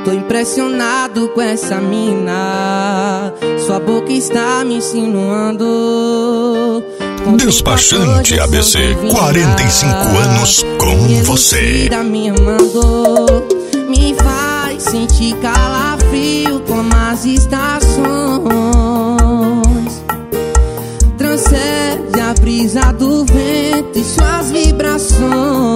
Tô impressionado com essa mina. Sua boca está me insinuando. Despachante ABC, 45 anos com você. Me amando, me faz sentir calafrio como as estações. Transcende a brisa do vento e suas vibrações.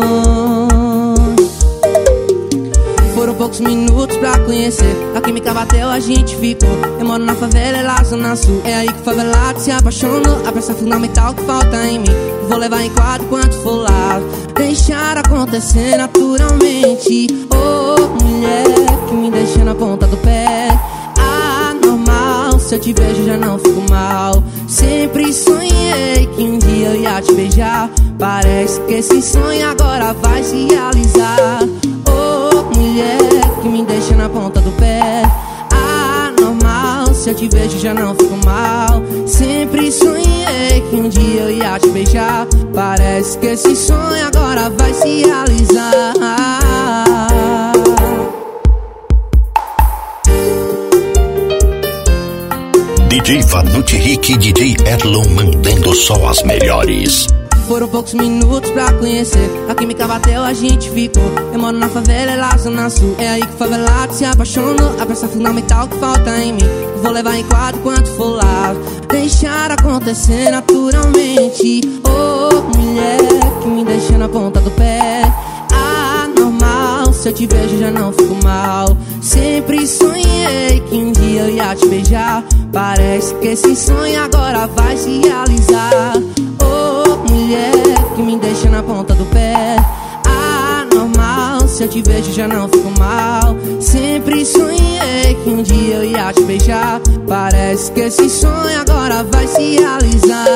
Foram poucos minutos pra conhecer, a química bateu, a gente ficou. Eu moro na favela, é lá zona sul. É aí que o favelado se apaixonou. A peça fundamental que falta em mim, vou levar em quadro enquanto for lá. Deixar acontecer naturalmente. Oh, mulher que me deixa na ponta do pé. Anormal, se eu te vejo já não fico mal. Sempre sonhei que um dia eu ia te beijar. Parece que esse sonho agora vai se realizar. Mulher que me deixa na ponta do pé. Anormal, se eu te vejo já não fico mal. Sempre sonhei que um dia eu ia te beijar. Parece que esse sonho agora vai se realizar. DJ Vanucci Rick e DJ Erlon mandando só as melhores. Foram poucos minutos pra conhecer, a química bateu, a gente ficou. Eu moro na favela, é lá zona sul. É aí que o favelado se apaixonou. A peça fundamental que falta em mim, vou levar em quadro enquanto for lá. Deixar acontecer naturalmente. Oh, mulher que me deixa na ponta do pé. Anormal, se eu te vejo já não fico mal. Sempre sonhei que um dia eu ia te beijar. Parece que esse sonho agora vai se realizar. Mulher que me deixa na ponta do pé. Anormal, se eu te vejo já não fico mal. Sempre sonhei que um dia eu ia te beijar. Parece que esse sonho agora vai se realizar.